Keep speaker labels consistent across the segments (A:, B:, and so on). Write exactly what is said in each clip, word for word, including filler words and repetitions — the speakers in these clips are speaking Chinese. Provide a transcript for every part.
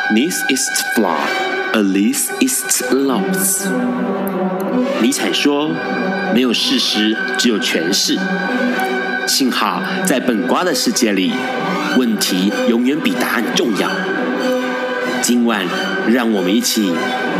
A: This is flawed, at least it's lost. 尼采说：“没有事实，只有诠释。”幸好在本瓜的世界里，问题永远比答案重要。今晚，让我们一起。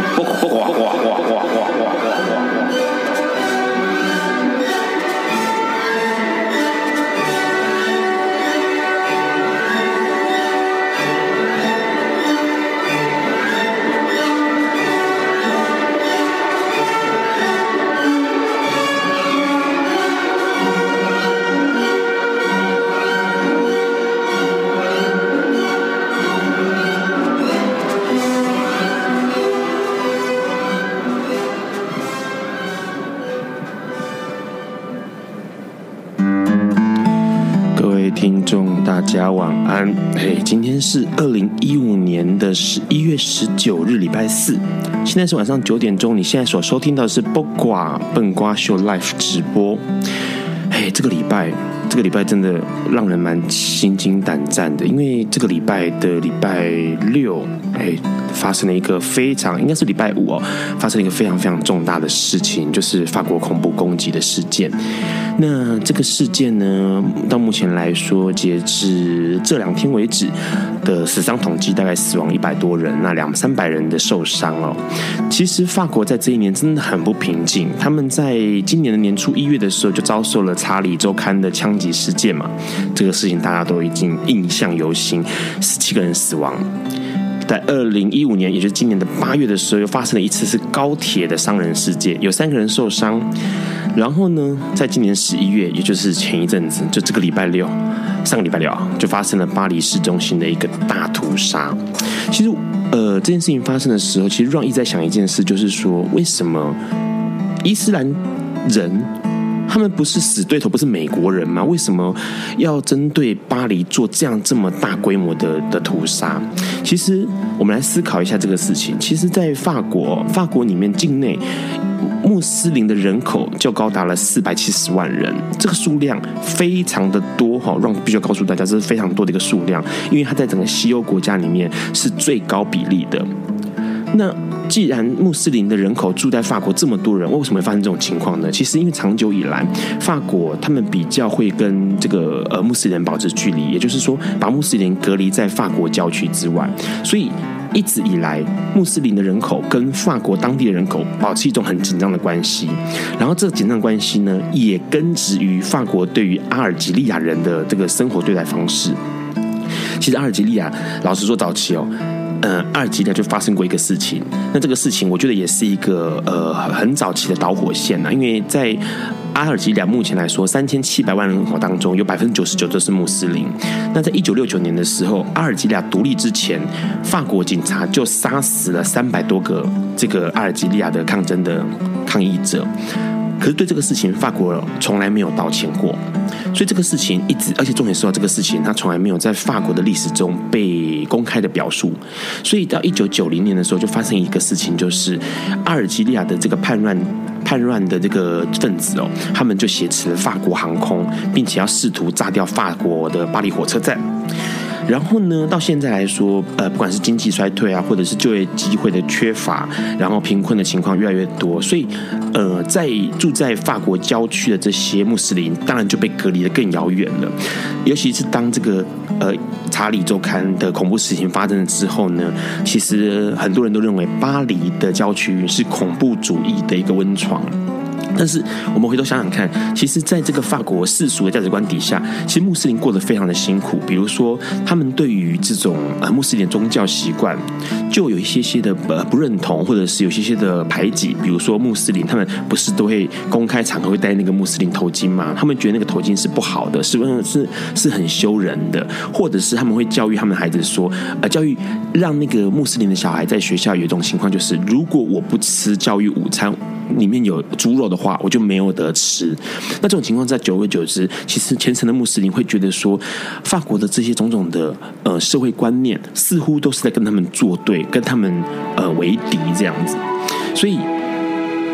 B: 听众大家晚安。嘿，今天是二零一五年的十一月十九日，礼拜四。现在是晚上九点钟。你现在所收听到的是卜卦笨瓜秀 Live 直播。嘿，这个礼拜，这个礼拜真的让人蛮心惊胆战的，因为这个礼拜的礼拜六，哎，发生了一个非常，应该是礼拜五哦，发生了一个非常非常重大的事情，就是法国恐怖攻击的事件。那这个事件呢，到目前来说，截至这两天为止的死伤统计大概死亡一百多人，那两三百人的受伤哦。其实法国在这一年真的很不平静，他们在今年的年初一月的时候就遭受了查理周刊的枪击事件嘛，这个事情大家都已经印象犹新，十七个人死亡。在二零一五年，也就是今年的八月的时候，又发生了一次是高铁的伤人事件，有三个人受伤。然后呢，在今年十一月，也就是前一阵子，就这个礼拜六，上个礼拜六啊，就发生了巴黎市中心的一个大屠杀。其实，呃，这件事情发生的时候，其实让一直在想一件事，就是说，为什么伊斯兰人他们不是死对头，不是美国人吗？为什么要针对巴黎做这样这么大规模的的屠杀？其实我们来思考一下这个事情。其实，在法国，法国里面境内穆斯林的人口就高达了四百七十万人，这个数量非常的多哈，让必须要告诉大家，这是非常多的一个数量，因为它在整个西欧国家里面是最高比例的。那既然穆斯林的人口住在法国这么多人，为什么会发生这种情况呢？其实因为长久以来，法国他们比较会跟这个呃穆斯林保持距离，也就是说把穆斯林隔离在法国郊区之外，所以一直以来穆斯林的人口跟法国当地的人口保持一种很紧张的关系。然后这个紧张的关系呢，也根植于法国对于阿尔及利亚人的这个生活对待方式。其实阿尔及利亚，老实说，早期哦。呃，阿尔及利亚就发生过一个事情，那这个事情我觉得也是一个呃很早期的导火线啊，因为在阿尔及利亚目前来说，三千七百万人口当中有百分之九十九都是穆斯林。那在一九六九年的时候，阿尔及利亚独立之前，法国警察就杀死了三百多个这个阿尔及利亚的抗争的抗议者。可是对这个事情，法国从来没有道歉过，所以这个事情一直，而且重点是这个事情，它从来没有在法国的历史中被公开的表述。所以到一九九零年的时候，就发生一个事情，就是阿尔及利亚的这个叛乱叛乱的这个分子哦，他们就挟持了法国航空，并且要试图炸掉法国的巴黎火车站。然后呢，到现在来说，呃，不管是经济衰退啊，或者是就业机会的缺乏，然后贫困的情况越来越多，所以，呃，在住在法国郊区的这些穆斯林，当然就被隔离得更遥远了。尤其是当这个呃查理周刊的恐怖事情发生了之后呢，其实很多人都认为巴黎的郊区是恐怖主义的一个温床。但是我们回头想想看，其实在这个法国世俗的价值观底下，其实穆斯林过得非常的辛苦。比如说，他们对于这种呃穆斯林宗教习惯，就有一些些的呃不认同，或者是有些些的排挤。比如说穆斯林，他们不是都会公开场合会戴那个穆斯林头巾吗？他们觉得那个头巾是不好的，是是是很羞人的，或者是他们会教育他们的孩子说，呃，教育让那个穆斯林的小孩在学校有一种情况，就是如果我不吃教育午餐里面有猪肉的话，我就没有得吃。那这种情况在久而久之，其实虔诚的穆斯林会觉得说，法国的这些种种的呃社会观念，似乎都是在跟他们作对，跟他们呃为敌这样子。所以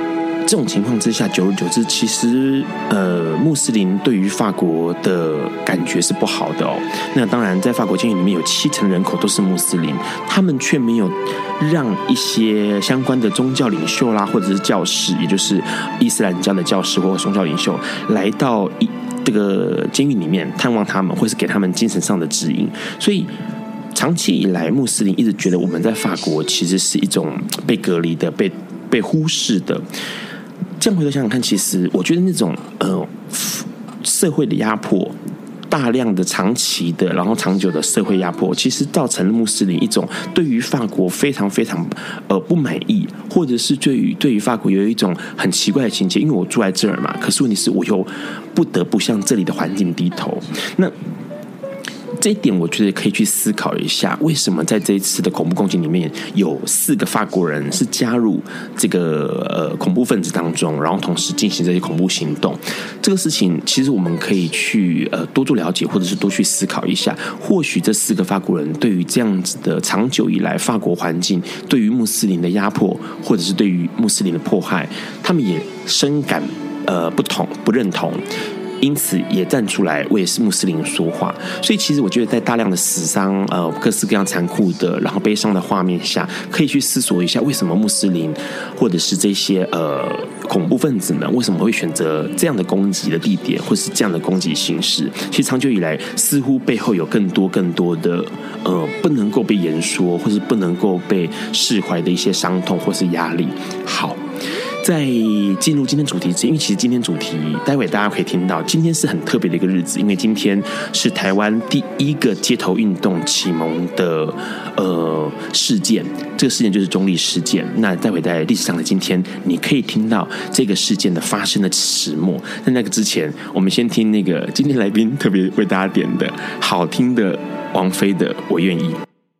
B: 这种情况之下，久而久之，其实呃，穆斯林对于法国的感觉是不好的哦。那当然，在法国监狱里面有七成人口都是穆斯林，他们却没有让一些相关的宗教领袖啦，或者是教士，也就是伊斯兰教的教士或者宗教领袖，来到一这个监狱里面探望他们，或是给他们精神上的指引。所以长期以来，穆斯林一直觉得我们在法国其实是一种被隔离的、被被忽视的。这样回头想想看，其实我觉得那种呃社会的压迫，大量的长期的，然后长久的社会压迫，其实造成了穆斯林一种对于法国非常非常呃不满意，或者是对于对于法国有一种很奇怪的情节。因为我住在这儿嘛，可是问题是我又不得不向这里的环境低头。那这一点我觉得可以去思考一下，为什么在这一次的恐怖攻击里面有四个法国人是加入这个呃恐怖分子当中，然后同时进行这些恐怖行动。这个事情其实我们可以去呃多做了解，或者是多去思考一下。或许这四个法国人对于这样子的长久以来法国环境对于穆斯林的压迫，或者是对于穆斯林的迫害，他们也深感呃不同不认同。因此也站出来为穆斯林说话。所以其实我觉得在大量的死伤呃各式各样残酷的然后悲伤的画面下，可以去思索一下，为什么穆斯林或者是这些呃恐怖分子们为什么会选择这样的攻击的地点，或是这样的攻击形式。其实长久以来似乎背后有更多更多的呃不能够被言说，或是不能够被释怀的一些伤痛或是压力。好，在进入今天主题之前，因为其实今天主题待会大家可以听到，今天是很特别的一个日子，因为今天是台湾第一个街头运动启蒙的呃事件，这个事件就是中立事件。那待会在历史上的今天，你可以听到这个事件的发生的始末。在那个之前，我们先听那个今天来宾特别为大家点的好听的王菲的《我愿意》。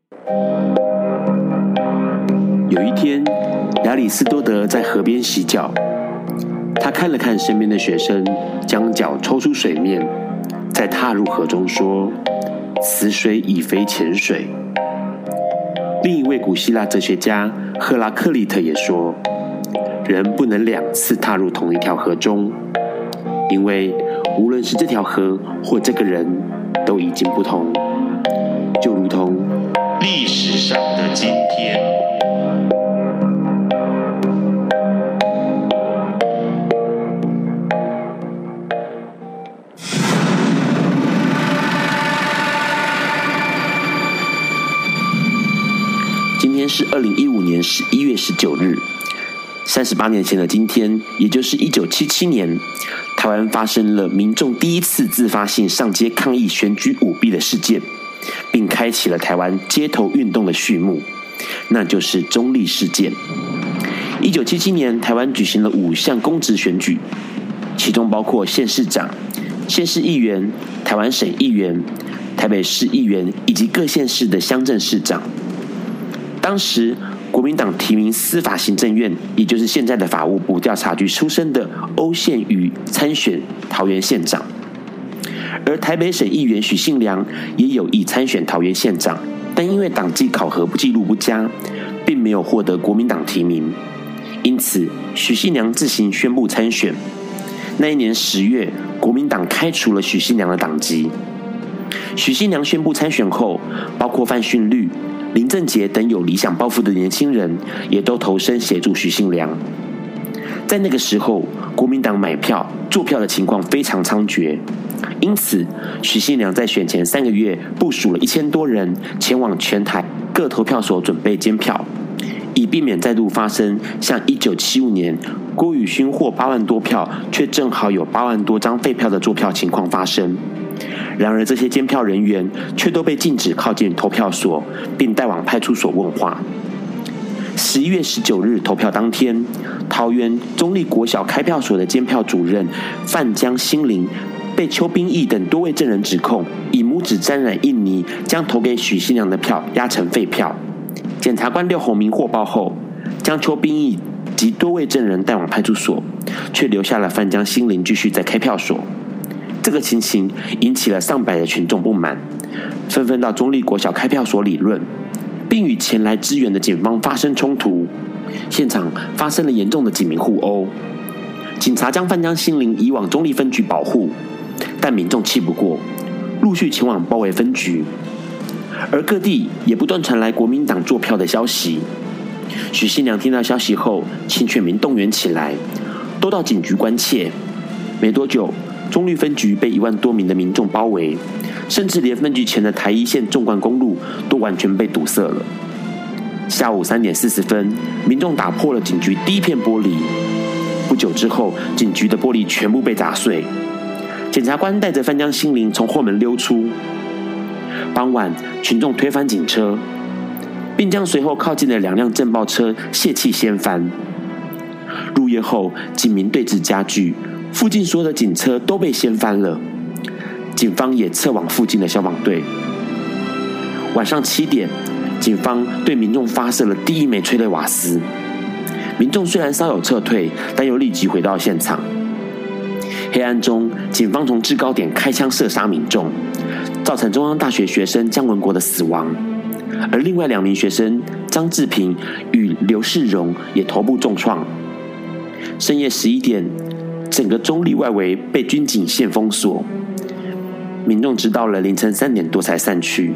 A: 有一天，亚里士多德在河边洗脚，他看了看身边的学生，将脚抽出水面，再踏入河中说：“此水已非浅水。”另一位古希腊哲学家赫拉克利特也说：“人不能两次踏入同一条河中，因为无论是这条河或这个人，都已经不同。”就如同历史上的今天。今天是二零一五年十一月十九日，三十八年前的今天，也就是一九七七年，台湾发生了民众第一次自发性上街抗议选举舞弊的事件，并开启了台湾街头运动的序幕，那就是中立事件。一九七七年，台湾举行了五项公职选举，其中包括县市长、县市议员、台湾省议员、台北市议员以及各县市的乡镇市长。当时国民党提名司法行政院，也就是现在的法务部调查局出身的欧宪瑜参选桃园县长，而台北省议员许信良也有意参选桃园县长，但因为党纪考核记录不佳，并没有获得国民党提名，因此许信良自行宣布参选。那一年十月，国民党开除了许信良的党籍。许信良宣布参选后，包括范训律、林正杰等有理想抱负的年轻人也都投身协助许信良。在那个时候，国民党买票、做票的情况非常猖獗，因此许信良在选前三个月部署了一千多人前往全台各投票所准备监票，以避免再度发生像一九七五年郭宇勋获八万多票，却正好有八万多张废票的作票情况发生。然而这些监票人员却都被禁止靠近投票所，并带往派出所问话。十一月十九日投票当天，桃园中立国小开票所的监票主任范江心灵被邱冰义等多位证人指控以拇指沾染印泥，将投给许信良的票压成废票。检察官廖鸿明获报后，将邱冰义及多位证人带往派出所，却留下了范江心灵继续在开票所。这个情形引起了上百的群众不满，纷纷到中立国小开票所理论，并与前来支援的警方发生冲突，现场发生了严重的警民互殴。 警察将范江新林移往中立分局保护，但民众气不过，陆续前往包围分局，而各地也不断传来国民党作票的消息。许信良听到消息后，请全民动员起来，都到警局关切。没多久，中立分局被一万多名的民众包围，甚至连分局前的台一线纵贯公路都完全被堵塞了。下午三点四十分，民众打破了警局第一片玻璃。不久之后，警局的玻璃全部被砸碎。检察官带着范江新林从后门溜出。傍晚，群众推翻警车，并将随后靠近的两辆震爆车泄气掀翻。入夜后，警民对峙加剧，附近所有的警车都被掀翻了。警方也撤往附近的消防队。晚上七点，警方对民众发射了第一枚催泪瓦斯。民众虽然稍有撤退，但又立即回到现场。黑暗中，警方从制高点开枪射杀民众，造成中央大学学生姜文国的死亡，而另外两名学生张志平与刘世荣也头部重创。深夜十一点，整个中立外围被军警线封锁，民众直到了凌晨三点多才散去。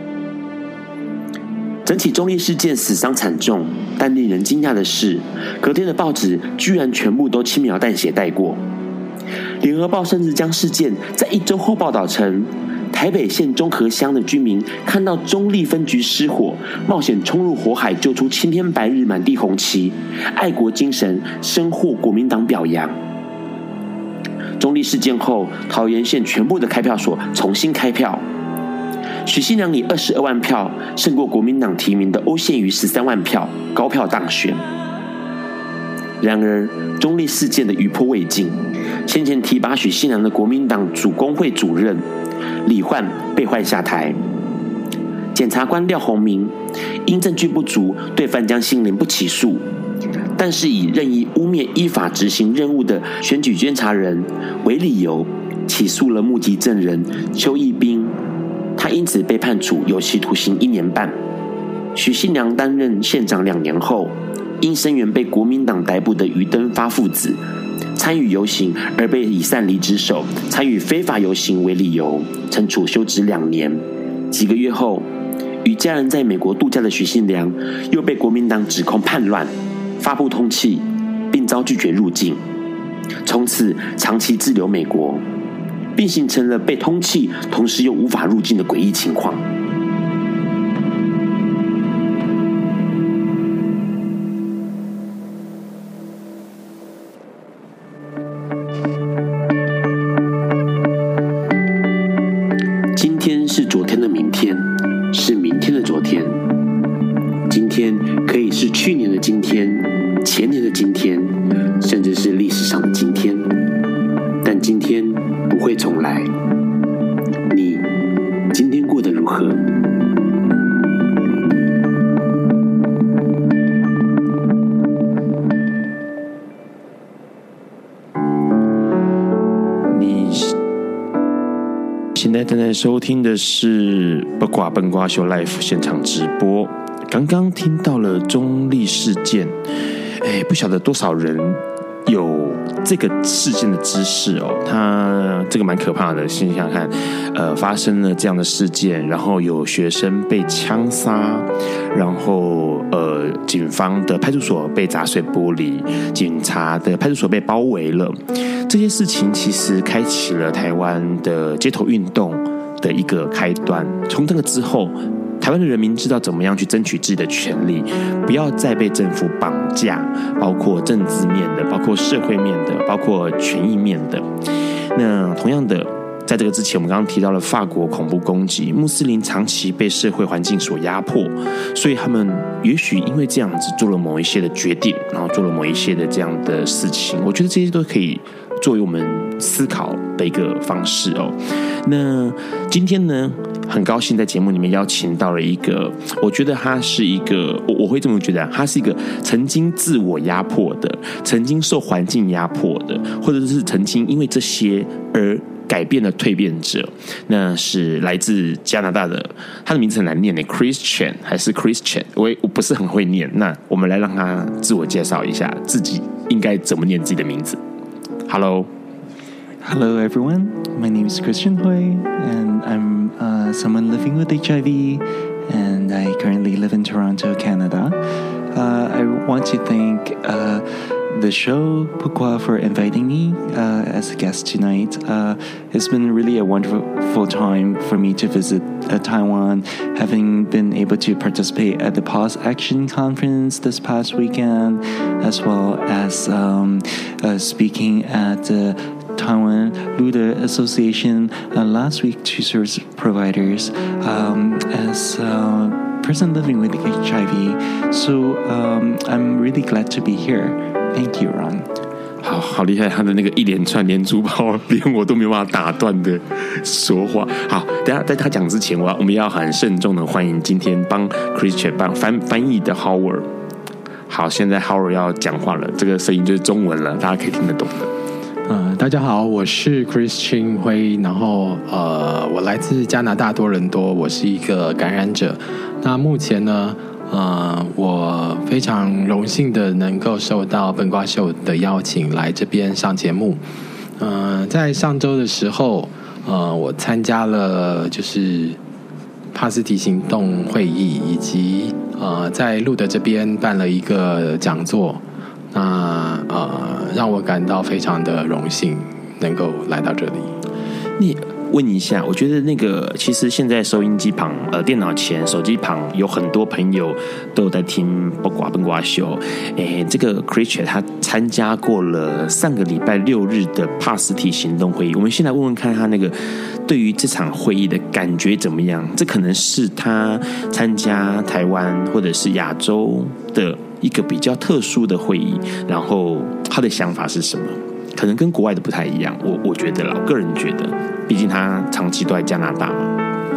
A: 整起中立事件死伤惨重，但令人惊讶的是，隔天的报纸居然全部都轻描淡写带过。联合报甚至将事件在一周后报道成台北县中和乡的居民看到中立分局失火，冒险冲入火海救出青天白日满地红旗，爱国精神深获国民党表扬。中立事件后，桃园县全部的开票所重新开票，许信良以二十二万票胜过国民党提名的欧宪瑜十三万票，高票当选。然而，中立事件的余波未尽，先前提拔许信良的国民党主工会主任李焕被换下台。检察官廖鸿明因证据不足，对范江新林不起诉，但是以任意污蔑依法执行任务的选举监察人为理由，起诉了目击证人邱义斌，他因此被判处有期徒刑一年半。许信良担任县长两年后，因声援被国民党逮捕的余登发父子参与游行而被以擅离职守、参与非法游行为理由，惩处休职两年。几个月后，与家人在美国度假的许信良又被国民党指控叛乱，发布通缉，并遭拒绝入境，从此长期滞留美国，并形成了被通缉同时又无法入境的诡异情况。今天是昨天的明天，是明天的昨天。今天可以是去年的今天、前年的今天，甚至是历史上的今天。但今天不会重来。你今天过得如何？
B: 现在正在收听的是八卦笨瓜秀 Live 现场直播。刚刚听到了中立事件，哎，不晓得多少人有这个事件的知识哦。它这个蛮可怕的，先想想看，呃，发生了这样的事件，然后有学生被枪杀，然后呃，警方的派出所被砸碎玻璃，警察的派出所被包围了。这些事情其实开启了台湾的街头运动的一个开端。从这个之后，台湾的人民知道怎么样去争取自己的权利，不要再被政府绑架，包括政治面的，包括社会面的，包括权益面的。那同样的，在这个之前，我们刚刚提到了法国恐怖攻击，穆斯林长期被社会环境所压迫，所以他们也许因为这样子做了某一些的决定，然后做了某一些的这样的事情。我觉得这些都可以作为我们思考的一个方式哦。那今天呢，很高兴在节目里面邀请到了一个，我觉得他是一个，我我会这么觉得，他是一个曾经自我压迫的，曾经受环境压迫的，或者是曾经因为这些而改变的蜕变者。那是来自加拿大的，他的名字很难念的 Christian 还是 Christian， 我我不是很会念。那我们来让他自我介绍一下，自己应该怎么念自己的名字。 Hello.
C: Hello, everyone. My name is Christian Hui, and I'm uh, someone living with H I V, and I currently live in Toronto, Canada. Uh, I want to thank uh, the show, Pukwa, for inviting me uh, as a guest tonight. Uh, it's been really a wonderful time for me to visit uh, Taiwan, having been able to participate at the Pause Action Conference this past weekend, as well as um, uh, speaking at the uh, Taiwan Luda Association uh, last week to service providers um, as a person living with H I V. So um, I'm really glad to be here. Thank you, Ron.
B: 好好厉害，他的那个一连串连珠炮，连我都没有办法打断的说话。好，等下在他讲之前，我要我们要很慎重的欢迎今天帮 Christian 帮翻翻译的 Howard。好，现在 Howard 要讲话了，这个声音就是中文了，大家可以听得懂的。
D: 呃，大家好，我是 Christian 辉，然后呃，我来自加拿大多伦多，我是一个感染者。那目前呢，呃，我非常荣幸的能够受到笨瓜秀的邀请来这边上节目。呃，在上周的时候，呃，我参加了就是帕斯提行动会议，以及呃，在路德这边办了一个讲座。那呃，让我感到非常的荣幸，能够来到这里。
B: 你问一下，我觉得那个其实现在收音机旁、呃电脑前、手机旁有很多朋友都有在听八卦笨瓜秀。诶，这个 Christian 他参加过了上个礼拜六日的帕斯提行动会议。我们先来问问看他那个对于这场会议的感觉怎么样？这可能是他参加台湾或者是亚洲的一个比较特殊的会议，然后他的想法是什么？可能跟国外的不太一样，我我觉得啦，我个人觉得，毕竟他长期都在加拿大嘛。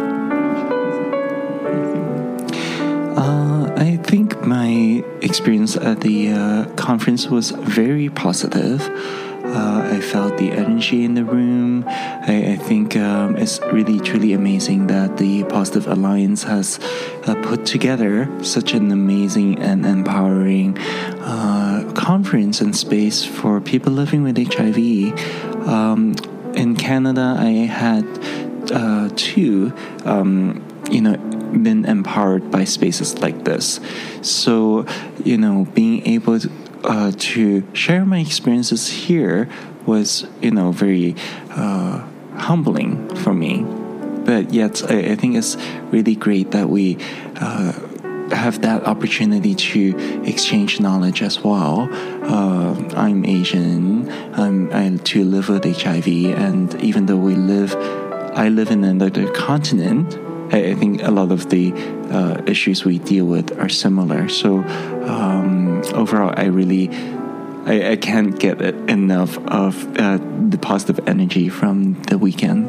C: Uh, I think my experience at the uh, conference was very positive. Uh, I felt the energy in the room. I, I think um, it's really, truly amazing that the Positive Alliance has uh, put together such an amazing and empowering uh, conference and space for people living with H I V. Um, in Canada, I had uh, two, um, you know, been empowered by spaces like this. So, you know, being able to Uh, to share my experiences here was, you know, very uh, humbling for me. But yet, I, I think it's really great that we uh, have that opportunity to exchange knowledge as well. Uh, I'm Asian. I'm, I too live with H I V, and even though we live, I live in another continent. I think a lot of the uh, issues we deal with are similar. So um, overall, I really, I, I can't get enough of uh, the positive energy from the weekend.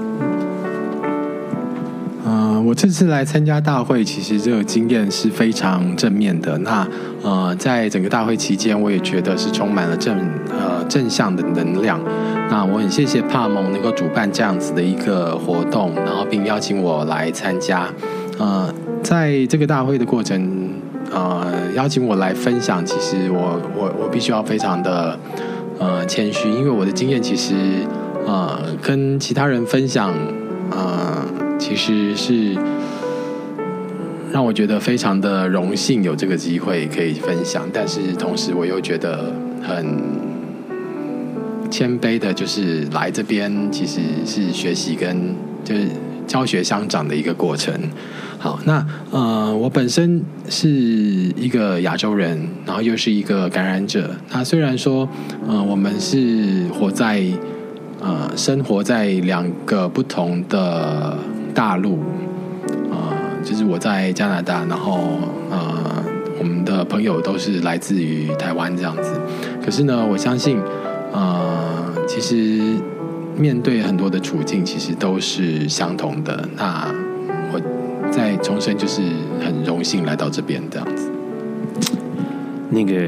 D: 呃，我这次来参加大会，其实这个经验是非常正面的。那呃，在整个大会期间，我也觉得是充满了正呃正向的能量。那我很谢谢帕蒙能够主办这样子的一个活动，然后并邀请我来参加。呃，在这个大会的过程，呃，邀请我来分享，其实我我我必须要非常的呃谦虚，因为我的经验其实呃跟其他人分享，呃，其实是让我觉得非常的荣幸有这个机会可以分享，但是同时我又觉得很谦卑的，就是来这边其实是学习跟就是教学相长的一个过程。好，那呃，我本身是一个亚洲人，然后又是一个感染者。那虽然说，呃，我们是活在呃生活在两个不同的大陆，呃，就是我在加拿大，然后呃，我们的朋友都是来自于台湾这样子。可是呢，我相信，呃，其实面对很多的处境，其实都是相同的。那我再重申，就是很荣幸来到这边这样子。
B: 那个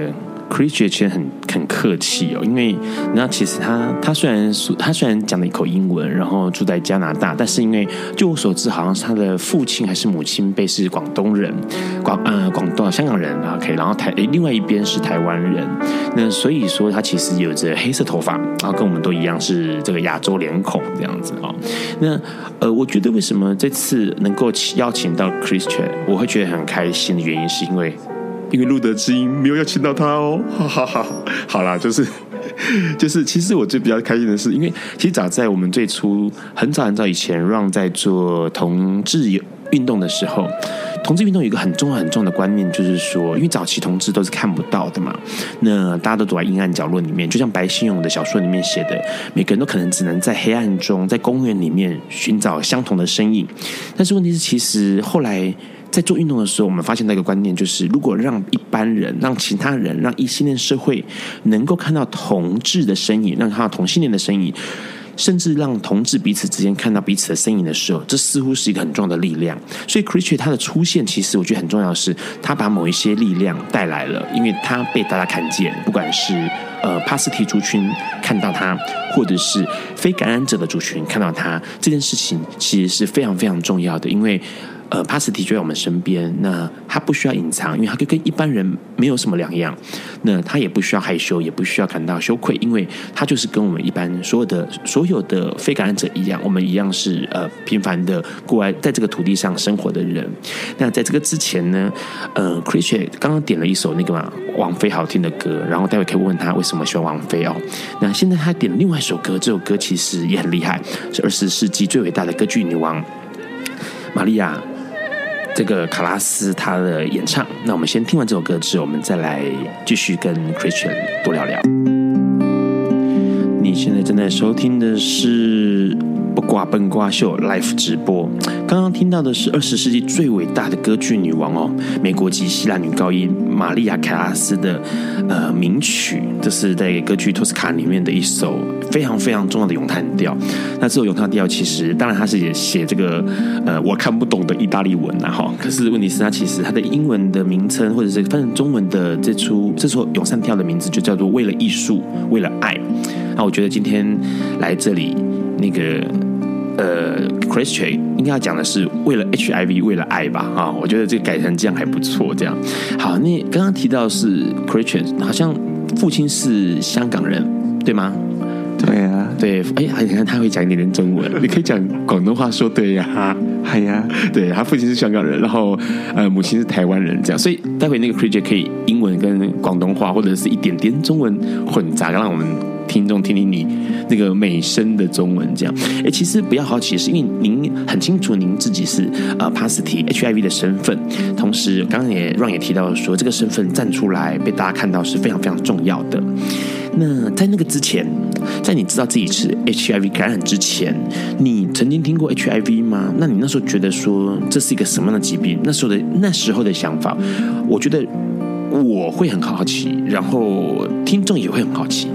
B: Christian 其实很很客气哦，因为那其实他他虽然他虽然讲了一口英文，然后住在加拿大，但是因为就我所知，好像是他的父亲还是母亲辈是广东人，广呃广东香港人 ，OK， 然后台另外一边是台湾人，那所以说他其实有着黑色头发，然后跟我们都一样是这个亚洲脸孔这样子哦。那呃，我觉得为什么这次能够邀请到 Christian， 我会觉得很开心的原因是因为。因为路德之音没有邀请到他哦，哈哈哈。好啦，就是就是，其实我最比较开心的是，因为其实早在我们最初很早很早以前 ，Ron 在做同志运动的时候，同志运动有一个很重要很重要的观念，就是说，因为早期同志都是看不到的嘛，那大家都躲在阴暗角落里面，就像白先勇的小说里面写的，每个人都可能只能在黑暗中，在公园里面寻找相同的身影。但是问题是，其实后来。在做运动的时候，我们发现到一个观念，就是如果让一般人、让其他人、让异性恋社会能够看到同志的身影，让看到同性恋的身影，甚至让同志彼此之间看到彼此的身影的时候，这似乎是一个很重要的力量。所以 Christian 他的出现，其实我觉得很重要的是，他把某一些力量带来了，因为他被大家看见，不管是呃帕斯提族群看到他，或者是非感染者的族群看到他，这件事情其实是非常非常重要的，因为。呃，帕斯提就在我们身边，那他不需要隐藏，因为他跟一般人没有什么两样。那他也不需要害羞，也不需要感到羞愧，因为他就是跟我们一般所有的所有的非感染者一样，我们一样是呃平凡的过来在这个土地上生活的人。那在这个之前呢，呃 ，Christian 刚刚点了一首那个嘛王菲好听的歌，然后待会可以问他为什么喜欢王菲哦。那现在他点另外一首歌，这首歌其实也很厉害，是二十世纪最伟大的歌剧女王玛利亚。这个卡拉斯他的演唱，那我们先听完这首歌之后，我们再来继续跟 Christian 多聊聊。你现在正在收听的是不挂笨瓜秀 Live 直播，刚刚听到的是二十世纪最伟大的歌剧女王哦，美国籍希腊女高音玛利亚·凯拉斯的呃名曲，这是在歌剧《托斯卡》里面的一首非常非常重要的咏叹调。那这首咏叹调其实，当然它是也写这个呃我看不懂的意大利文啊哈，可是问题是它其实它的英文的名称或者是翻成中文的这出这首咏叹调的名字就叫做《为了艺术，为了爱》。那我觉得今天来这里那个。呃 ，Christian 应该要讲的是为了 H I V 为了爱吧啊，我觉得这个改成这样还不错。这样好，那刚刚提到是 Christian 好像父亲是香港人，对吗？
C: 对啊，
B: 对，哎，你看他会讲一点点中文，你可以讲广东话说对呀、啊，
C: 係呀，
B: 对，他父亲是香港人，然后呃母亲是台湾人，这样，所以待会那个 Christian 可以英文跟广东话或者是一点点中文混杂，让我们。听众听听你那个美声的中文，这样，哎，其实不要好奇，是因为您很清楚您自己是呃帕斯提 H I V 的身份，同时刚刚也让也提到说，这个身份站出来被大家看到是非常非常重要的。那在那个之前，在你知道自己是 H I V 感染之前，你曾经听过 H I V 吗？那你那时候觉得说这是一个什么样的疾病？那时候的那时候的想法，我觉得我会很好奇，然后听众也会很好奇。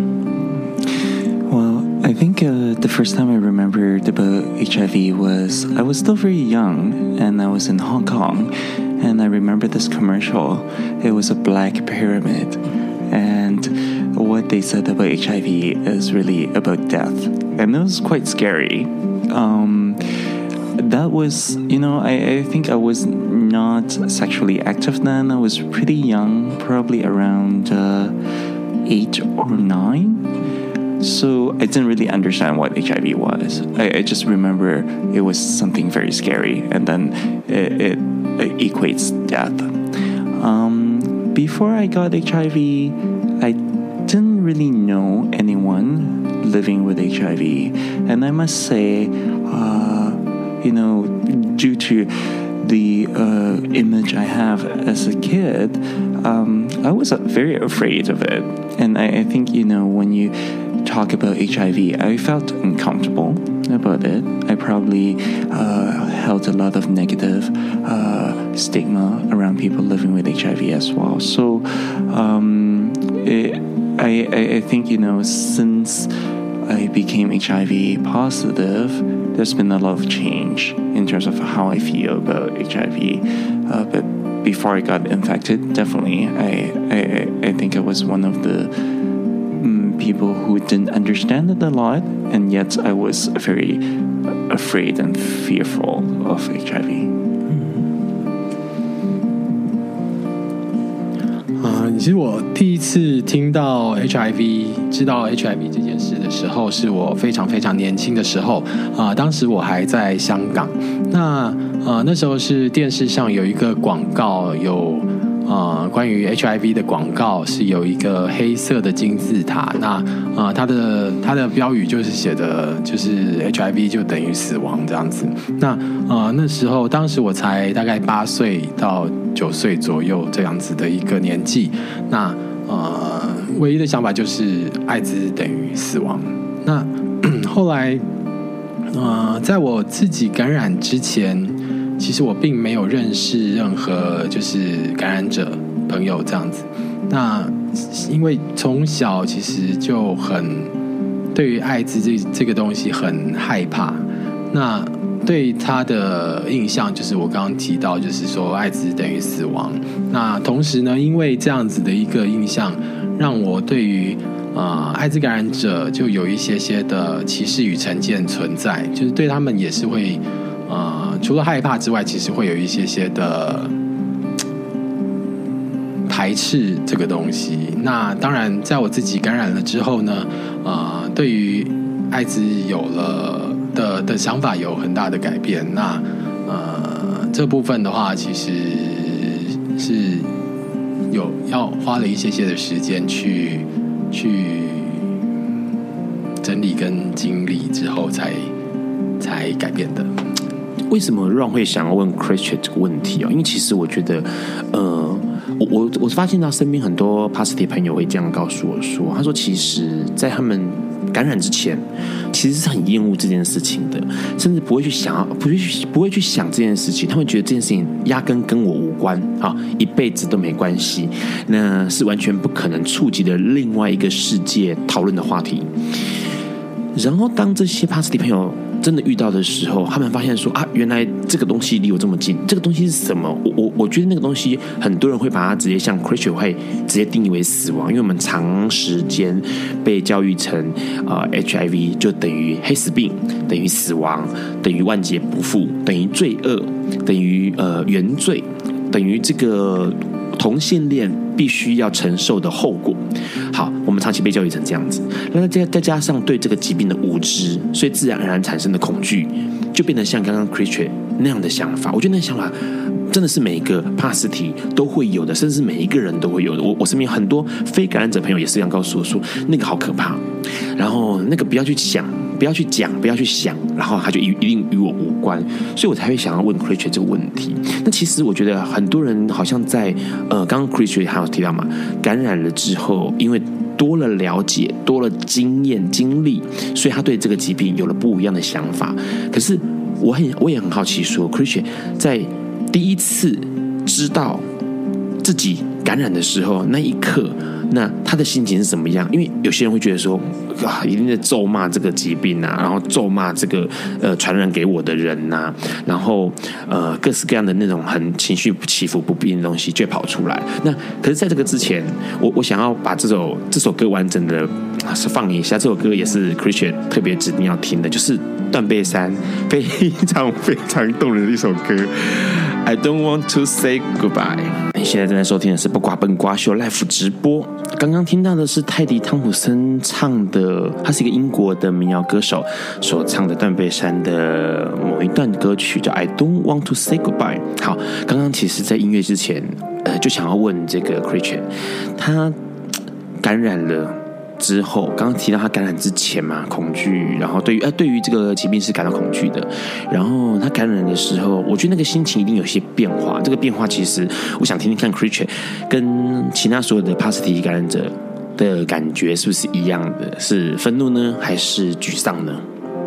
C: Well, I think uh, the first time I remembered about H I V was I was still very young and I was in Hong Kong and I remember this commercial. It was a black pyramid and what they said about H I V is really about death and it was quite scary. Um, that was, you know, I, I think I was not sexually active then. I was pretty young, probably around uh, eight or nine.So I didn't really understand what H I V was. I, I just remember it was something very scary, and then it, it, it equates death. Um, before I got H I V, I didn't really know anyone living with H I V, and I must say, uh, you know, due to the uh, image I have as a kid, um, I was uh, very afraid of it. And I, I think, you know, when you talk about H I V, I felt uncomfortable about it. I probably uh, held a lot of negative uh, stigma around people living with H I V as well. So um, it, I, I think, you know, since I became H I V positive, there's been a lot of change in terms of how I feel about H I V. Uh, but before I got infected, definitely, I, I, I think I was one of the um, people who didn't understand it a lot, and yet I was very afraid and fearful of H I V.
D: 呃，其实我第一次听到 H I V， 知道 H I V 这件事的时候，是我非常非常年轻的时候啊、呃，当时我还在香港。那呃那时候是电视上有一个广告，有呃关于 H I V 的广告，是有一个黑色的金字塔。那呃它的它的标语就是写的，就是 H I V 就等于死亡这样子。那呃那时候当时我才大概八岁到九岁左右这样子的一个年纪，那呃，唯一的想法就是艾滋等于死亡。那后来，呃，在我自己感染之前，其实我并没有认识任何就是感染者朋友这样子。那因为从小其实就很对于艾滋这这个东西很害怕，那对他的印象就是我刚刚提到，就是说艾滋等于死亡。那同时呢，因为这样子的一个印象，让我对于呃艾滋感染者就有一些些的歧视与成见存在，就是对他们也是会呃除了害怕之外，其实会有一些些的排斥这个东西。那当然，在我自己感染了之后呢，呃，对于艾滋有了。的, 的想法有很大的改变，那呃这部分的话，其实是有要花了一些些的时间去去整理跟经历之后才才改变的。
B: 为什么让会想要问 Christian 这个问题哦？因为其实我觉得，呃，我我我发现到身边很多 positive 朋友会这样告诉我说，他说其实，在他们感染之前，其实是很厌恶这件事情的，甚至不会去想，不会去不会去想这件事情。他们觉得这件事情压根跟我无关啊，一辈子都没关系，那是完全不可能触及的另外一个世界讨论的话题。然后当这些 positive 朋友真的遇到的时候，他们发现说啊，原来这个东西离我这么近，这个东西是什么？我我我觉得那个东西，很多人会把它直接像 Christian 会直接定义为死亡，因为我们长时间被教育成呃 H I V 就等于黑死病，等于死亡，等于万劫不复，等于罪恶，等于呃原罪，等于这个同性恋必须要承受的后果。好，我们长期被教育成这样子，那再加上对这个疾病的无知，所以自然而然产生的恐惧，就变得像刚刚 Christian 那样的想法。我觉得那个想法真的是每一个 positive 都会有的，甚至是每一个人都会有的。我我身边很多非感染者朋友也是这样告诉我说，那个好可怕，然后那个不要去想，不要去讲，不要去想，然后他就一一定与我无关，所以我才会想要问 Christian 这个问题。那其实我觉得很多人好像在呃，刚刚 Christian 还有提到嘛，感染了之后，因为多了了解，多了经验经历，所以他对这个疾病有了不一样的想法。可是我很我也很好奇说 Christian 在第一次知道自己感染的时候，那一刻，那他的心情是什么样？因为有些人会觉得说，啊，一定在咒骂这个疾病啊，然后咒骂这个呃传染给我的人呐、啊，然后呃各式各样的那种很情绪起伏不定的东西就会跑出来。那可是在这个之前，我我想要把这首这首歌完整的放一下，这首歌也是 Christian 特别指定要听的，就是断背山非常非常动人的一首歌。I don't want to say goodbye。你现在正在收听的是不瓜笨瓜秀 Live 直播。刚刚听到的是泰迪汤普森唱的，他是一个英国的民谣歌手所唱的断背山的某一段歌曲，叫 I don't want to say goodbye。好，刚刚其实在音乐之前，呃，就想要问这个 Christian， 他感染了之后，刚刚提到他感染之前嘛，恐惧，然后对于呃对于这个疾病是感到恐惧的，然后他感染的时候，我觉得那个心情一定有些变化。这个变化其实，我想听听看 Christian 跟其他所有的 positive 感染者的感觉是不是一样的？是愤怒呢，还是沮丧呢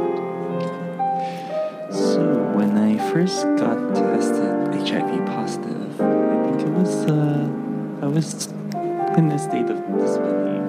C: ？So when I first got tested H I V positive, I think it was uh, I was in a state of disbelief.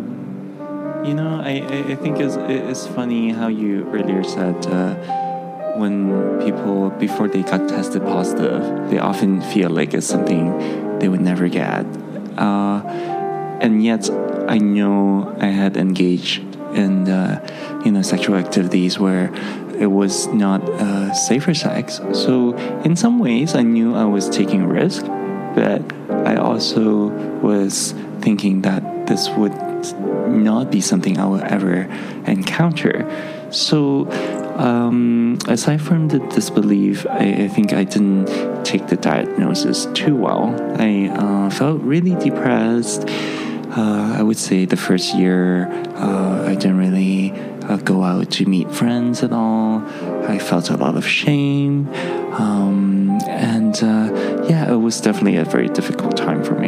C: You know, I, I think it's, it's funny how you earlier said uh, when people, before they got tested positive, they often feel like it's something they would never get. Uh, and yet, I know I had engaged in, uh, you know, sexual activities where it was not uh, safe for sex. So in some ways, I knew I was taking a risk, but I also was thinking that this would not be something I would ever encounter. So um, aside from the disbelief, I, I think I didn't take the diagnosis too well. I uh, felt really depressed. Uh, I would say the first year, uh, I didn't really uh, go out to meet friends at all. I felt a lot of shame. Um, and uh, yeah, it was definitely a very difficult time for me.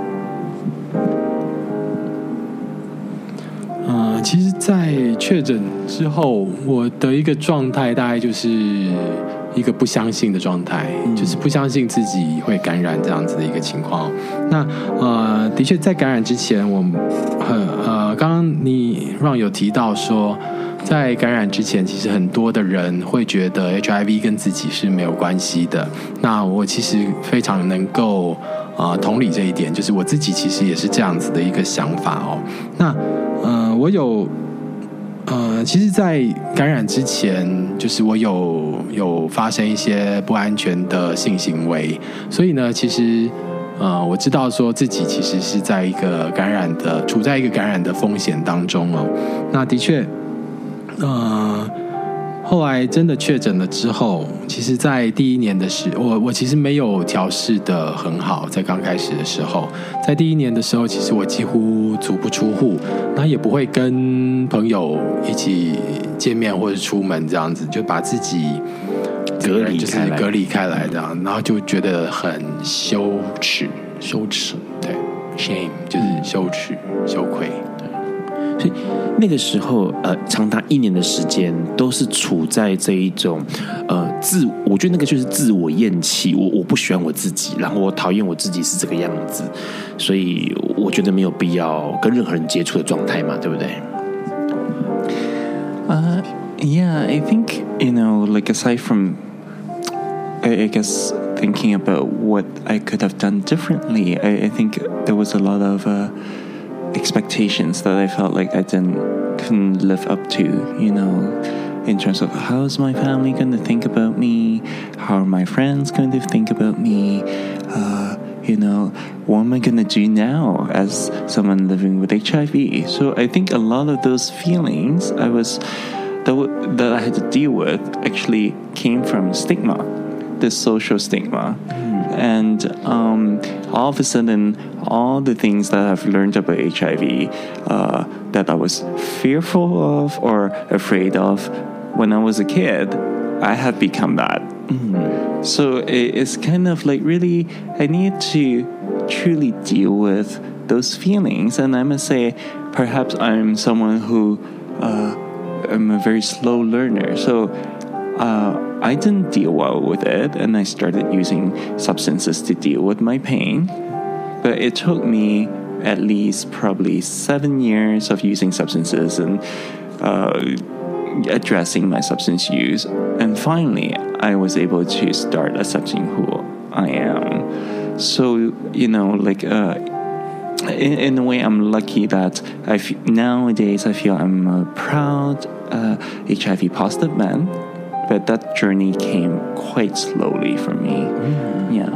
D: 呃，其实，在确诊之后，我的一个状态大概就是一个不相信的状态，嗯、就是不相信自己会感染这样子的一个情况。那呃，的确在感染之前，我很呃，刚刚你让有提到说，在感染之前，其实很多的人会觉得 H I V 跟自己是没有关系的。那我其实非常能够呃同理这一点，就是我自己其实也是这样子的一个想法哦。那呃，我有。呃，其实，在感染之前，就是我有有发生一些不安全的性行为，所以呢，其实呃，我知道说自己其实是在一个感染的，处在一个感染的风险当中哦。那的确，呃，后来真的确诊了之后，其实，在第一年的时，我我其实没有调试的很好，在刚开始的时候，在第一年的时候，其实我几乎足不出户，那也不会跟朋友一起见面或者出门这样子，就把自己
B: 隔离
D: 就是隔离开来这样，然后就觉得很羞耻，羞耻，对 ，shame 就是羞耻、羞愧。
B: 所以那个时候，呃，长达一年的时间都是处在这一种，呃，自，我觉得那个就是自我厌弃，我我不喜欢我自己，然后我讨厌我自己是这个样子，所以我觉得没有必要跟任何人接触的状态嘛，对不对？
C: Uh, yeah, I think, you know, like aside from, I, I guess, thinking about what I could have done differently, I, I think there was a lot of uh, expectations that I felt like I didn't couldn't live up to, you know, in terms of how's my family going to think about me, how are my friends going to think about me, uh, you know, what am I going to do now as someone living with H I V? So I think a lot of those feelings I was that, w- that I had to deal with actually came from stigma, this social stigma. And um, all of a sudden, all the things that I've learned about H I V uh, that I was fearful of or afraid of when I was a kid, I have become that. Mm-hmm. So it's kind of like really, I need to truly deal with those feelings. And I must say, perhaps I'm someone who, uh, I'm a very slow learner. So uh, I didn't deal well with it, and I started using substances to deal with my pain. But it took me at least probably seven years of using substances and uh, addressing my substance use. And finally, I was able to start accepting who I am. So, you know, like, uh, in, in a way, I'm lucky that I f- nowadays I feel I'm a proud uh, H I V positive man. But that journey came quite slowly for me. Mm. Yeah.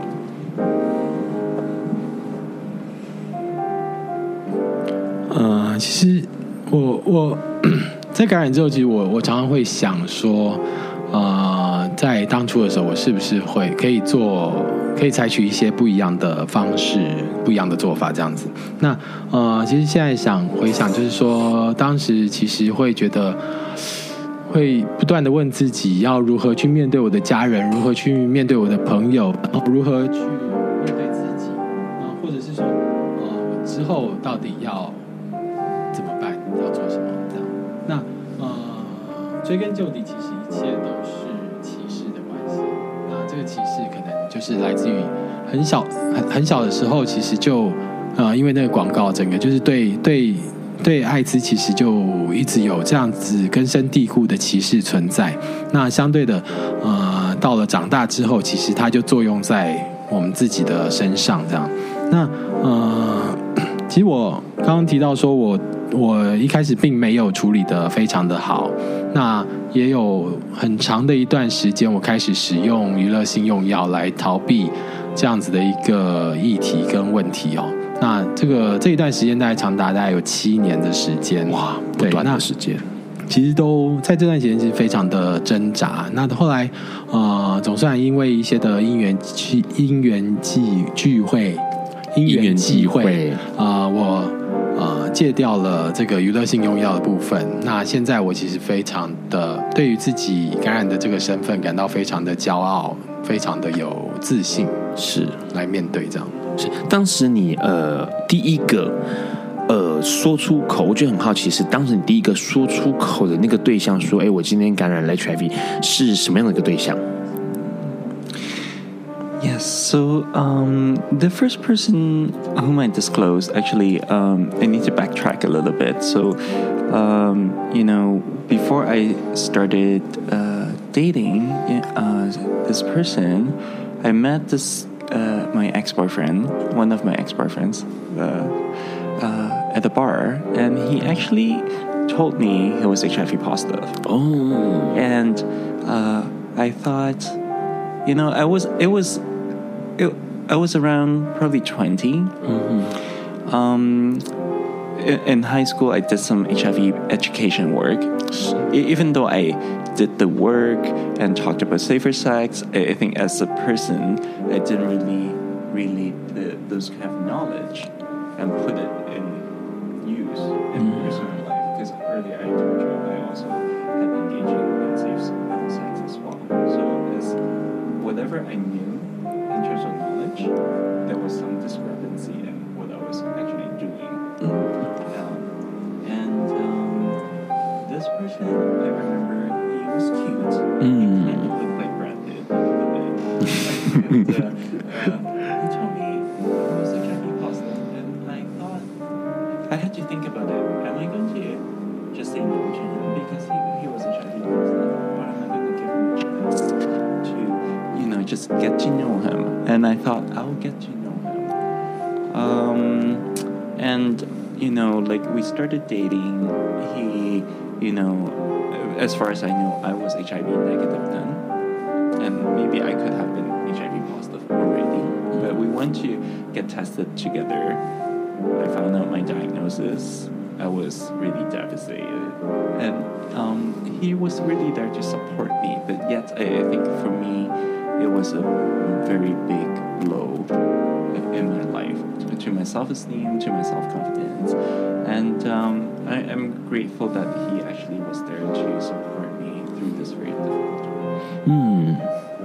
D: 呃，其实我我在感染之后，其实我我常常会想说，呃，在当初的时候，我是不是会可以做，可以采取一些不一样的方式、不一样的做法这样子。那呃，其实现在想回想，就是说，当时其实会觉得。会不断的问自己要如何去面对我的家人，如何去面对我的朋友，如何去面对自己，啊，或者是说，呃，我之后到底要怎么办，要做什么？这样，那呃，追根究底，其实一切都是歧视的关系。那这个歧视可能就是来自于很小很很小的时候，其实就呃，因为那个广告，整个就是对对对艾滋其实就一直有这样子根深蒂固的歧视存在。那相对的，呃，到了长大之后，其实它就作用在我们自己的身上，这样。那呃，其实我刚刚提到说我我一开始并没有处理得非常的好，那也有很长的一段时间，我开始使用娱乐性用药来逃避这样子的一个议题跟问题哦。那这个这一段时间大概长达大概有七年的时间，
B: 哇，不短的时间。
D: 其实都在这段时间是非常的挣扎。那后来，呃，总算因为一些的因缘际因缘际聚会，因缘际会，啊、呃，我呃戒掉了这个娱乐性用药的部分。那现在我其实非常的对于自己感染的这个身份感到非常的骄傲，非常的有自信，
B: 是
D: 来面对这样。
B: 是当时你呃第一个呃说出口，我觉得很好奇，是当时你第一个说出口的那个对象说，哎，我今天感染了 H I V 是什么样的一个对象？
C: Yes, so um, the first person whom I disclosed, actually, um, I need to backtrack a little bit. So, um, you know, before I started uh, dating uh, this person, I met this uh, my ex-boyfriend, one of my ex-boyfriends, uh, uh, at the bar, and he actually told me he was H I V positive.
B: Oh,
C: and uh, I thought, you know, I was it was. It, I was around probably twenty. Mm-hmm. Um, in, in high school, I did some H I V education work. Even though I did the work and talked about safer sex, I, I think as a person, I didn't really relate the, those kind of knowledge and put it in use in mm. personal life. Because earlier I told you I also had engaged in safe sex as well. So it's whatever I knew in terms of knowledge, there was some discrepancy in what I was actually doing. Mm. Um, and um, this person, I remember, he was cute. Mm. He kind of looked like Brad Pitt the other day. And uh, uh, he told me he was H I V positive, and I thought, I had to think about it. Am I going to just say no to him because he, he was H I V positive, or am I going to give him a chance to, you know, just get to know him? And I thought, I'll get to know him. Um, and, you know, like, we started dating. He, you know, as far as I know, I was H I V negative then. And maybe I could have been H I V positive already. But we went to get tested together. I found out my diagnosis. I was really devastated. And um, he was really there to support me. But yet, I, I think for me, it was a very big blow in my life, to, to my self-esteem, to my self-confidence. And um, I am grateful that he actually was there to support me through this very difficult time.
B: 嗯，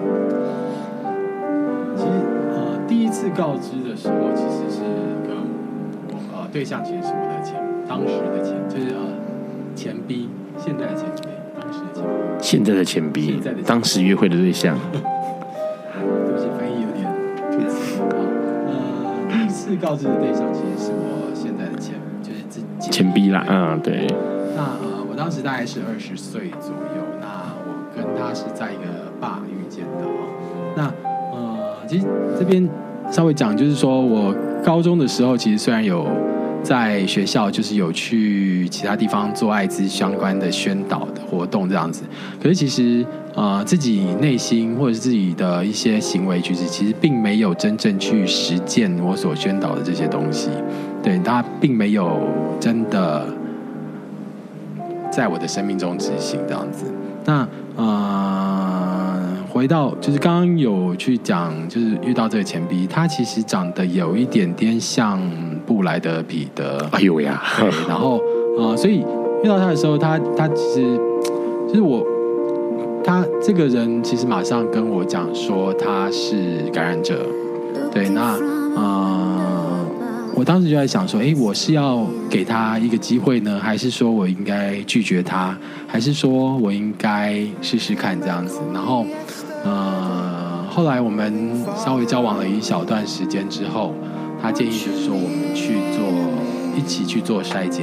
D: 其实呃，第一次告知的时候，其实是跟我呃对象其实是我的前当时的前，就是呃前 B， 现在的前 B， 当时的前 B，
B: 现在的前 B， 当时约会的对象。
D: 对不起，翻译有点突兀啊。呃，第一次告知的对象其实是我现在的前，就是前
B: 前 B 啦，嗯，对。
D: 那呃，我当时大概是二十岁左右，那我跟他是在一个吧遇见的哦。那呃，其实这边稍微讲，就是说我高中的时候，其实虽然有在学校就是有去其他地方做艾滋相关的宣导的活动这样子，可是其实呃自己内心或者是自己的一些行为举止，其实并没有真正去实践我所宣导的这些东西，对，它并没有真的在我的生命中执行这样子。那呃，回到就是刚刚有去讲，就是遇到这个前 B， 他其实长得有一点点像布莱德彼得。
B: 哎呦呀！
D: 对，然后呃，所以遇到他的时候，他他其实就是我，他这个人其实马上跟我讲说他是感染者。对，那呃，我当时就在想说，哎，我是要给他一个机会呢，还是说我应该拒绝他，还是说我应该试试看这样子？然后呃，后来我们稍微交往了一小段时间之后，他建议就是说我们去做一起去做筛检。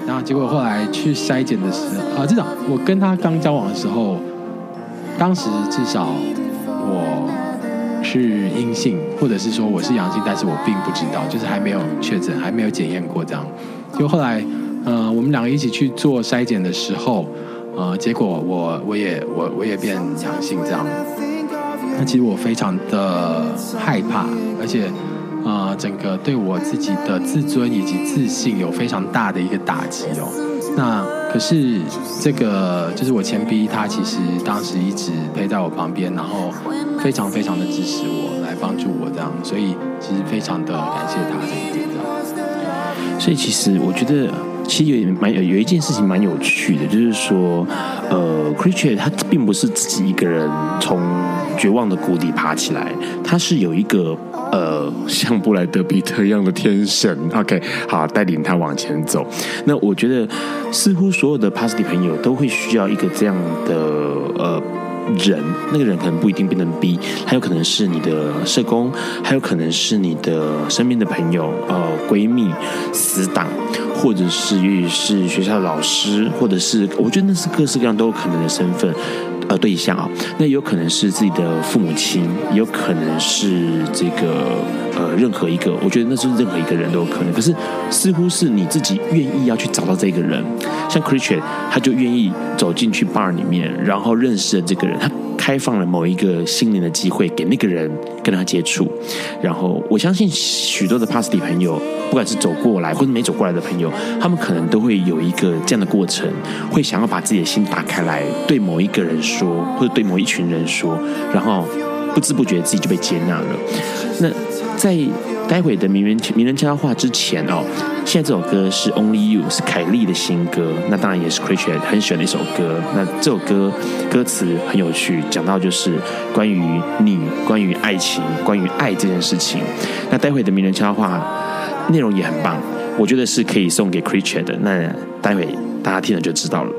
D: 然后结果后来去筛检的时候，啊，至少我跟他刚交往的时候，当时至少我是阴性，或者是说我是阳性，但是我并不知道，就是还没有确诊，还没有检验过这样。就后来，呃，我们两个一起去做筛检的时候，呃，结果我我也我我也变阳性这样。那其实我非常的害怕，而且呃，整个对我自己的自尊以及自信有非常大的一个打击哦。那可是这个就是我前 B 他其实当时一直陪在我旁边，然后非常非常的支持我，来帮助我这样，所以其实非常的感谢他这一点这样。
B: 所以其实我觉得。其实有蛮有有一件事情蛮有趣的，就是说，呃 ，Creature 他并不是自己一个人从绝望的谷底爬起来，他是有一个呃像布莱德彼特一样的天神 ，OK， 好带领他往前走。那我觉得似乎所有的 Pasty 朋友都会需要一个这样的呃。人，那个人可能不一定变成 B， 还有可能是你的社工，还有可能是你的身边的朋友、呃闺蜜、死党，或者是也许是学校的老师，或者是我觉得那是各式各样都有可能的身份。呃，对象啊，那也有可能是自己的父母亲，也有可能是这个呃任何一个，我觉得那是任何一个人都有可能。可是似乎是你自己愿意要去找到这个人，像 Christian 他就愿意走进去 bar 里面，然后认识了这个人，他开放了某一个心灵的机会给那个人跟他接触。然后我相信许多的 Pasty 朋友，不管是走过来或者没走过来的朋友，他们可能都会有一个这样的过程，会想要把自己的心打开来，对某一个人说，或者对某一群人说，然后不知不觉自己就被接纳了。那在待会的名人名人悄悄话之前哦，现在这首歌是 Only You， 是凯莉的新歌，那当然也是 Christian 很喜欢的一首歌。那这首歌歌词很有趣，讲到就是关于你、关于爱情、关于爱这件事情。那待会的名人悄悄话内容也很棒，我觉得是可以送给 Christian 的。那待会大家听了就知道了。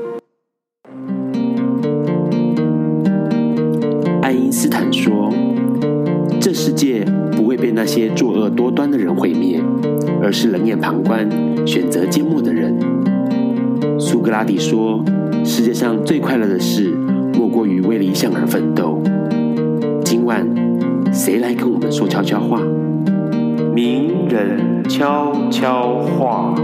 A: 爱因斯坦说，这世界不会被那些作恶多端的人毁灭，而是冷眼旁观、选择缄默的人。苏格拉底说，世界上最快乐的事，莫过于为理想而奋斗。今晚，谁来跟我们说悄悄话？名人悄悄话。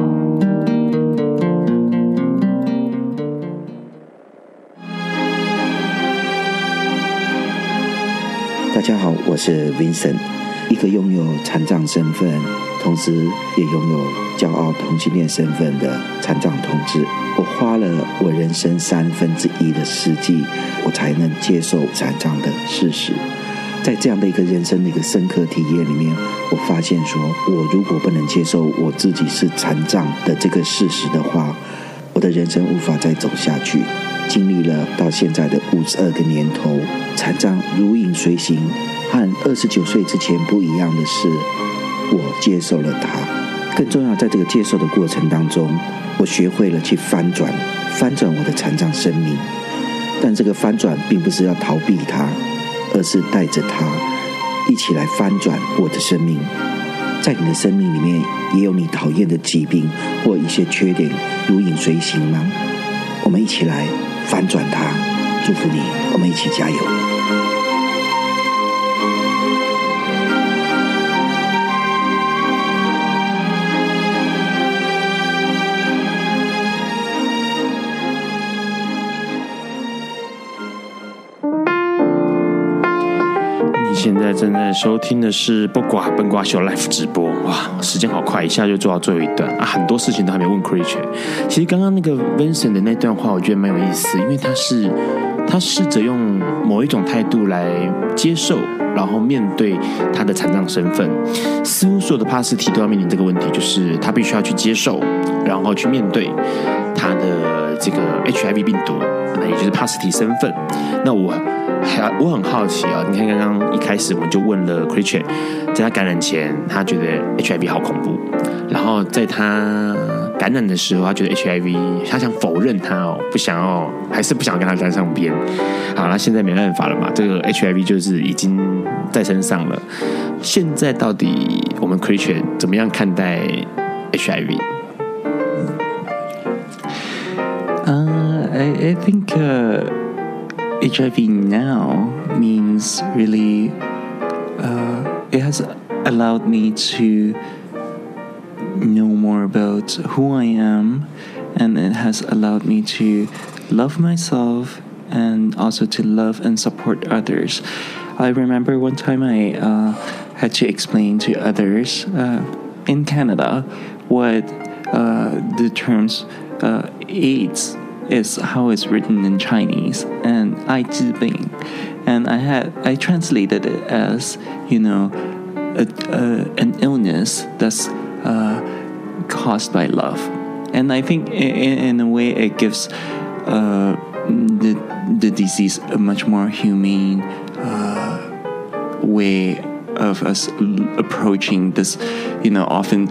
E: 大家好，我是 Vincent， 一个拥有残障身份，同时也拥有骄傲同性恋身份的残障同志。我花了我人生三分之一的世纪，我才能接受残障的事实。在这样的一个人生的一个深刻体验里面，我发现说，我如果不能接受我自己是残障的这个事实的话，我的人生无法再走下去。经历了到现在的五十二个年头，残障如影随形，和二十九岁之前不一样的是，我接受了它。更重要，在这个接受的过程当中，我学会了去翻转，翻转我的残障生命。但这个翻转并不是要逃避它，而是带着它一起来翻转我的生命。在你的生命里面，也有你讨厌的疾病或一些缺点如影随形吗？我们一起来翻转它，祝福你，我们一起加油。
B: 现在正在收听的是不瓜笨瓜秀 Live 直播，哇，时间好快，一下就做到最后一段啊！很多事情都还没问 Creature。其实刚刚那个 Vincent 的那段话，我觉得蛮有意思，因为他是他试着用某一种态度来接受，然后面对他的残障身份。似乎所有的帕斯提都要面临这个问题，就是他必须要去接受，然后去面对他的这个 H I V 病毒，那也就是帕斯提身份。那我。我很好奇啊！你看，刚刚一开始我们就问了 Christian， 在他感染前，他觉得 H I V 好恐怖；然后在他感染的时候，他觉得 H I V， 他想否认他哦，不想要，还是不想跟他站上边。好，那现在没办法了嘛，这个 H I V 就是已经在身上了。现在到底我们 Christian 怎么样看待 H I V？
C: I, I think uh, H I V now means really, uh, it has allowed me to know more about who I am, and it has allowed me to love myself and also to love and support others. I remember one time I uh, had to explain to others uh, in Canada what uh, the terms uh, AIDS is, how it's written in Chinese, and 艾滋病, and I had I translated it as, you know, a, a, an illness that's uh, caused by love, and I think in, in a way it gives uh, the the disease a much more humane uh, way of us approaching this, you know, often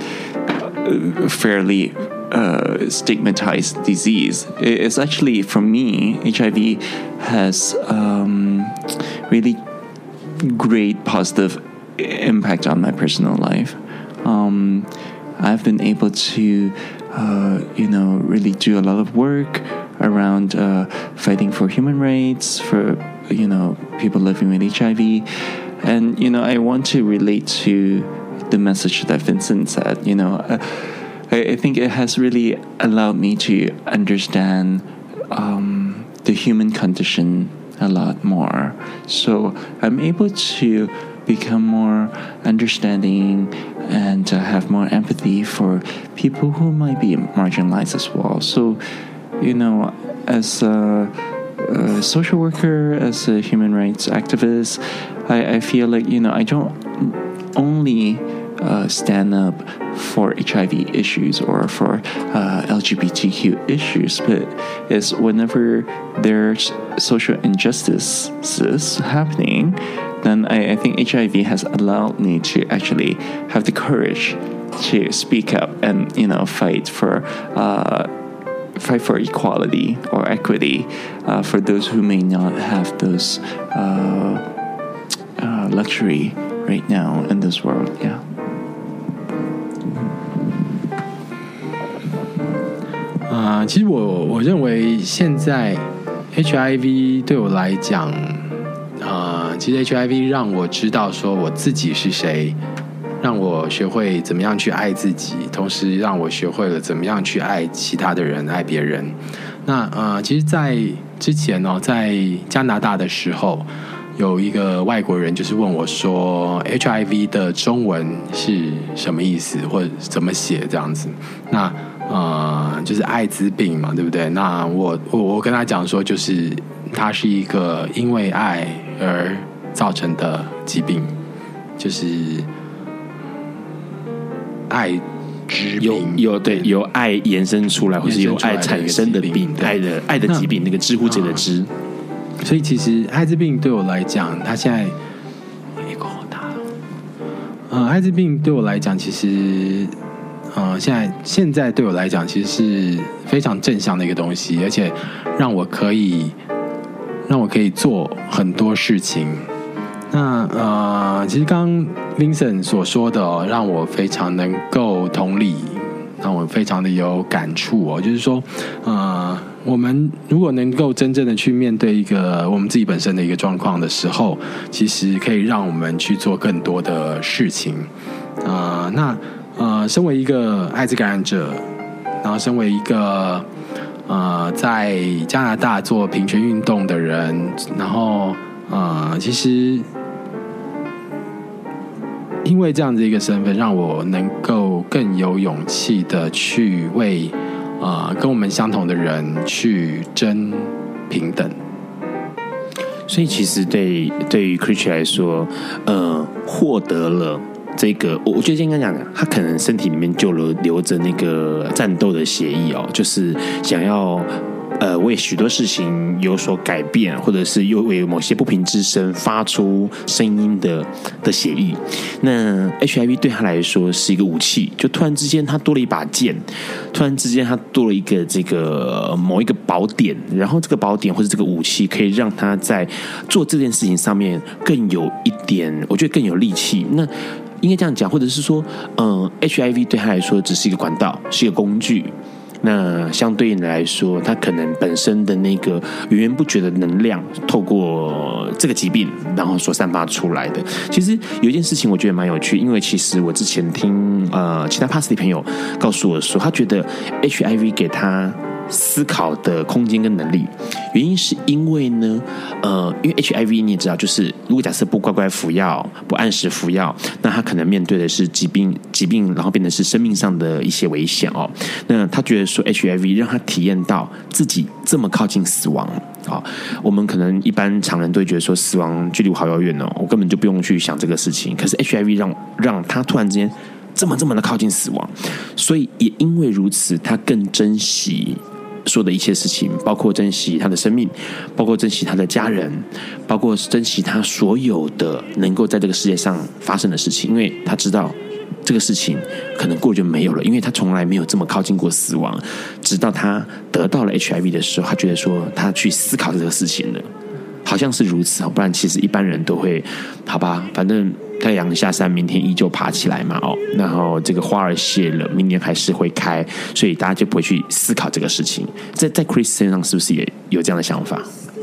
C: fairly uh, stigmatized disease. It's actually, for me, H I V has um, really great positive impact on my personal life. Um, I've been able to, uh, you know, really do a lot of work around uh, fighting for human rights, for, you know, people living with H I V. And, you know, I want to relate to the message that Vincent said. You know, uh, I, I think it has really allowed me to understand um, the human condition a lot more. So I'm able to become more understanding and uh, have more empathy for people who might be marginalized as well. So, you know, as a, a social worker, as a human rights activist, I, I feel like, you know, I don't only uh, stand up for H I V issues or for uh, L G B T Q issues, but it's whenever there's social injustices happening, then I, I think H I V has allowed me to actually have the courage to speak up and, you know, fight for uh, fight for equality or equity uh, for those who may not have those uh, uh, luxury right now in this world. Yeah.
D: 啊、呃，其实我我认为现在 H I V 对我来讲，呃，其实 H I V 让我知道说我自己是谁，让我学会怎么样去爱自己，同时让我学会了怎么样去爱其他的人，爱别人。那呃，其实，在之前哦，在加拿大的时候，有一个外国人就是问我说 ，H I V 的中文是什么意思，或者怎么写这样子。那呃，就是艾滋病嘛，对不对？那我我我跟他讲说，就是它是一个因为爱而造成的疾病，就是爱之病，
B: 有有对由爱延伸出来，或是由爱产生的病，爱的爱的疾病，那个知乎者的知。
D: 所以其实艾滋病对我来讲，它现在一个好大了。呃，艾滋病对我来讲，其实。呃，现在现在对我来讲，其实是非常正向的一个东西，而且让我可以让我可以做很多事情。那呃，其实刚刚 Vincent 所说的、哦，让我非常能够同理，让我非常的有感触哦。就是说，呃，我们如果能够真正的去面对一个我们自己本身的一个状况的时候，其实可以让我们去做更多的事情。呃，那。呃，身为一个艾滋感染者，然后身为一个呃在加拿大做平权运动的人，然后呃，其实因为这样子一个身份，让我能够更有勇气的去为呃跟我们相同的人去争平等。
B: 所以其实对对于 Creature 来说，呃，获得了。这个我我觉得应该讲，他可能身体里面就留留着那个战斗的协议哦，就是想要呃为许多事情有所改变，或者是又为某些不平之声发出声音的的协议。那 H I V 对他来说是一个武器，就突然之间他多了一把剑，突然之间他多了一个这个某一个宝典，然后这个宝典或者这个武器可以让他在做这件事情上面更有一点，我觉得更有力气。那应该这样讲，或者是说，嗯 ，H I V 对他来说只是一个管道，是一个工具， 那相对应来说，他可能本身的那个源源不绝的能量，透过这个疾病，然后所散发出来的。其实有一件事情我觉得蛮有趣，因为其实我之前听呃其他 P A S 的朋友告诉我说，他觉得 H I V 给他思考的空间跟能力，原因是因为呢，呃，因为 H I V 你也知道，就是如果假设不乖乖服药，不按时服药，那他可能面对的是疾病，疾病然后变成是生命上的一些危险哦。那他觉得说 H I V 让他体验到自己这么靠近死亡啊、哦，我们可能一般常人都会觉得说死亡距离我好遥远哦，我根本就不用去想这个事情。可是 H I V 让让他突然之间这么这么的靠近死亡，所以也因为如此，他更珍惜说的一切事情，包括珍惜他的生命，包括珍惜他的家人，包括珍惜他所有的能够在这个世界上发生的事情，因为他知道这个事情可能过就没有了，因为他从来没有这么靠近过死亡，直到他得到了 H I V 的时候，他觉得说他去思考这个事情了，好像是如此，不然其实一般人都会好吧，反正太阳下山，明天依旧爬起来嘛，哦，然后这个花儿谢了，明年还是会开，所以大家就不会去思考这个事情。在在 Chris 身上是不是也有这样的想法？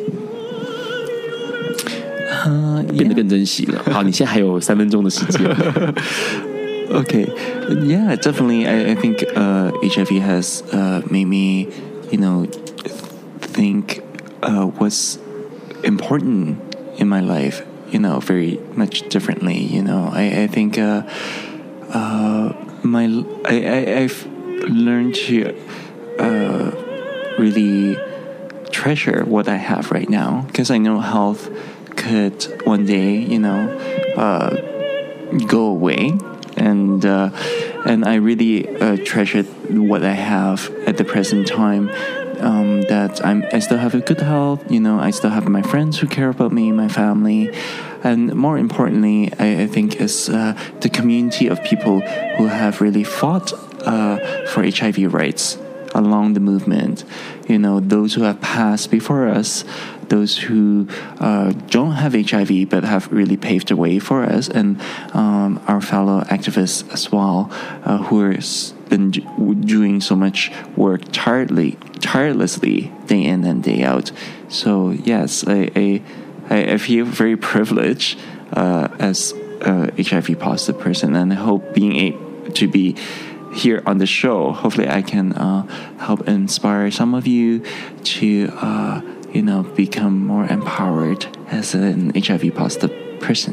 B: 呃，变得更珍惜了。好，你现在还有三分钟的时间。
C: Okay, yeah, definitely. I, I think uh, H I V has uh, made me, you know, think uh, what's important in my life, you know, very much differently. You know, I, I think uh, uh, my I, I, I've learned to uh, really treasure what I have right now, because I know health could one day, you know, uh, go away. And uh, and I really uh, treasure what I have at the present time. Um, that I'm, I still have a good health. You know, I still have my friends who care about me, my family, and more importantly, I, I think is uh, the community of people who have really fought uh, for H I V rights along the movement. You know, those who have passed before us, those who uh, don't have H I V but have really paved the way for us, and um, our fellow activists as well, uh, who are been doing so much work tirelessly, tirelessly day in and day out. So yes, I I, I feel very privileged uh, as a H I V positive person, and I hope being able to be here on the show, hopefully I can uh, help inspire some of you to uh, you know, become more empowered as an H I V positive person.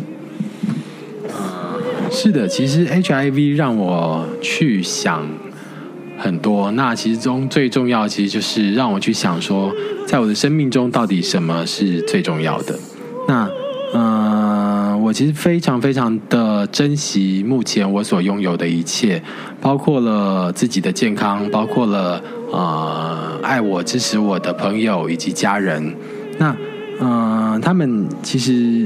D: 是的，其实 H I V 让我去想很多，那其中最重要其实就是让我去想说，在我的生命中到底什么是最重要的。那嗯，我其实非常非常的珍惜目前我所拥有的一切，包括了自己的健康，包括了呃爱我支持我的朋友以及家人。那嗯、呃，他们其实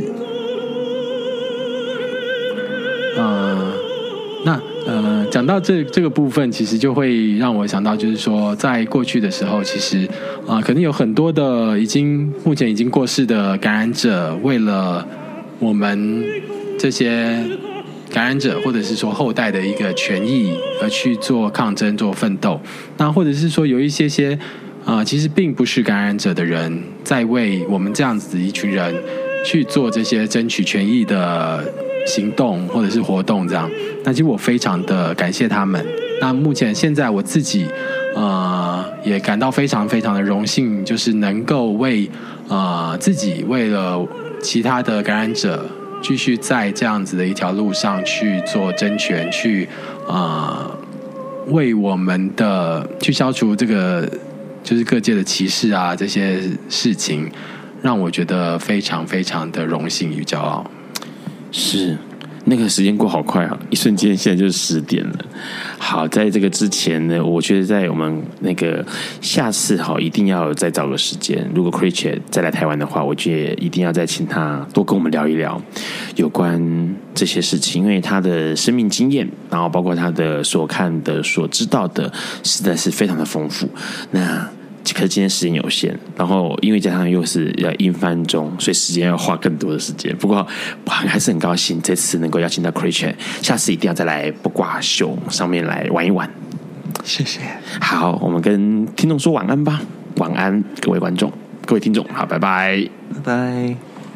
D: 呃那呃讲到这这个部分，其实就会让我想到，就是说在过去的时候，其实啊、呃、可能有很多的已经目前已经过世的感染者，为了我们这些感染者或者是说后代的一个权益而去做抗争、做奋斗。那或者是说有一些些啊、呃、其实并不是感染者的人，在为我们这样子一群人去做这些争取权益的行动或者是活动这样。那其实我非常的感谢他们。那目前现在我自己呃也感到非常非常的荣幸，就是能够为呃自己为了其他的感染者继续在这样子的一条路上去做争权，去呃为我们的去消除这个就是各界的歧视啊，这些事情让我觉得非常非常的荣幸与骄傲。
B: 是，那个时间过好快啊，一瞬间现在就是十点了。好，在这个之前呢，我觉得在我们那个下次好一定要再找个时间，如果 Critchet 再来台湾的话，我觉得一定要再请他多跟我们聊一聊有关这些事情，因为他的生命经验，然后包括他的所看的、所知道的，实在是非常的丰富。那可是今天时间有限，然后因为加上又是要英翻中，所以时间要花更多的时间。不过还是很高兴这次能够邀请到 Critchet， 下次一定要再来不挂秀上面来玩一玩。
C: 谢谢。
B: 好，我们跟听众说晚安吧。晚安，各位观众，各位听众，好，拜拜，
C: 拜拜。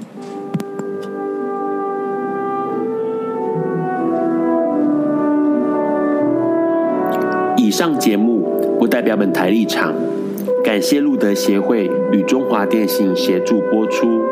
A: 以上节目不代表本台立场，感谢路德协会与中华电信协助播出。